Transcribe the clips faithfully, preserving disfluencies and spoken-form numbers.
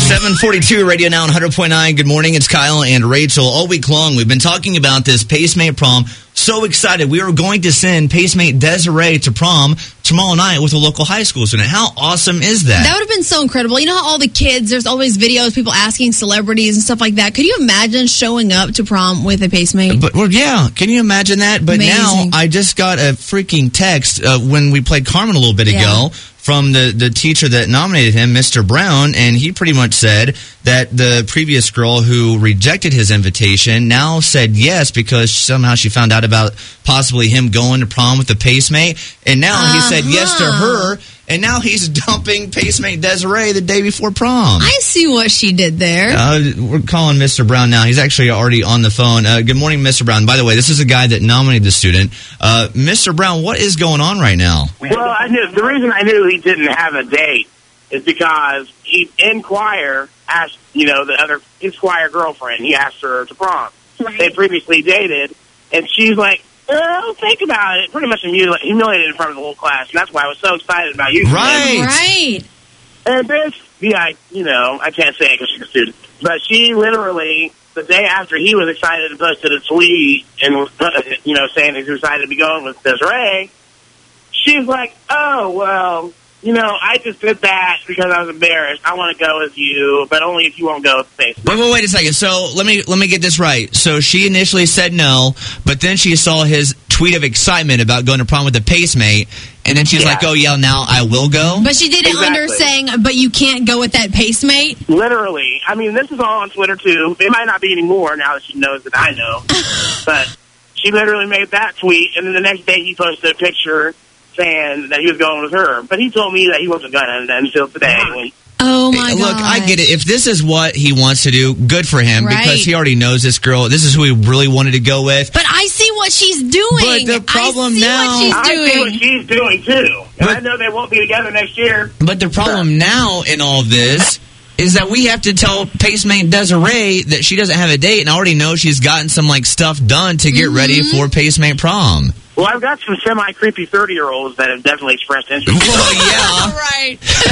seven forty-two Radio Now on one hundred point nine. Good morning. It's Kyle and Rachel. All week long, we've been talking about this Pacemate prom. So excited. We were going to send Pacemate Desiree to prom tomorrow night with a local high school student. How awesome is that? That would have been so incredible. You know how all the kids, there's always videos, people asking celebrities and stuff like that. Could you imagine showing up to prom with a Pacemate? But, well, yeah. Can you imagine that? But Amazing. now I just got a freaking text uh, when we played Carmen a little bit Yeah. ago from the, the teacher that nominated him, Mister Brown, and he pretty much said that the previous girl who rejected his invitation now said yes because somehow she found out about possibly him going to prom with the Pacemate, and now uh-huh. he said yes to her, and now he's dumping Pacemate Desiree the day before prom. I see what she did there. Uh, we're calling Mister Brown now. He's actually already on the phone. Uh, good morning, Mister Brown. By the way, this is a guy that nominated the student. Uh, Mister Brown, what is going on right now? Well, I knew the reason I knew he didn't have a date is because he in choir asked, you know, the other his choir girlfriend. He asked her to prom. They previously dated, and she's like, "Oh, think about it." Pretty much humili- humiliated in front of the whole class, and that's why I was so excited about you. Right, right. And this, yeah, I, you know, I can't say it because she's a student, but she literally, the day after he was excited and posted a tweet and was, you know, saying he was excited to be going with Desiree, she's like, "Oh, well, you know, I just did that because I was embarrassed. I want to go with you, but only if you won't go with me." Wait, wait, wait a second. So let me let me get this right. So she initially said no, but then she saw his tweet of excitement about going to prom with a Pacemate, and then she's Yeah. like, "Oh yeah, now I will go." But she did it Exactly. under saying, but you can't go with that Pacemate. Literally. I mean, this is all on Twitter, too. It might not be anymore now that she knows that I know. But she literally made that tweet, and then the next day he posted a picture saying that he was going with her. But he told me that he wasn't going to until today. When, Oh my god! Look, I get it. If this is what he wants to do, good for him Right. because he already knows this girl. This is who he really wanted to go with. But I see what she's doing. But the problem I see now- what she's I doing. see what she's doing, too. And But- I know they won't be together next year. But the problem now in all this is that we have to tell Pacemate Desiree that she doesn't have a date, and I already know she's gotten some like stuff done to get Mm-hmm. ready for Pacemate prom. Well, I've got some semi-creepy thirty-year-olds that have definitely expressed interest. Well, yeah. All right.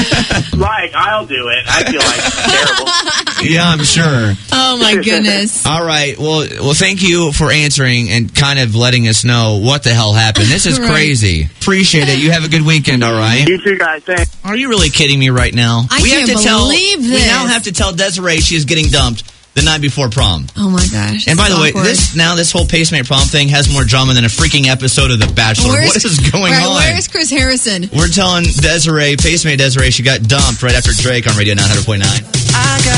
Like, I'll do it. I feel like it's terrible. Yeah, I'm sure. Oh my goodness. All right. Well, well, thank you for answering and kind of letting us know what the hell happened. This is Right. crazy. Appreciate it. You have a good weekend, all right? You two guys, thanks. Are you really kidding me right now? I we can't have to tell, believe We this. now have to tell Desiree she is getting dumped the night before prom. Oh my gosh. And by it's the way, awkward. this now this whole Pacemate prom thing has more drama than a freaking episode of The Bachelor. Where's- What is going right, on? Where's Chris Harrison? We're telling Desiree, Pacemate Desiree, she got dumped right after Drake on Radio nine hundred point nine.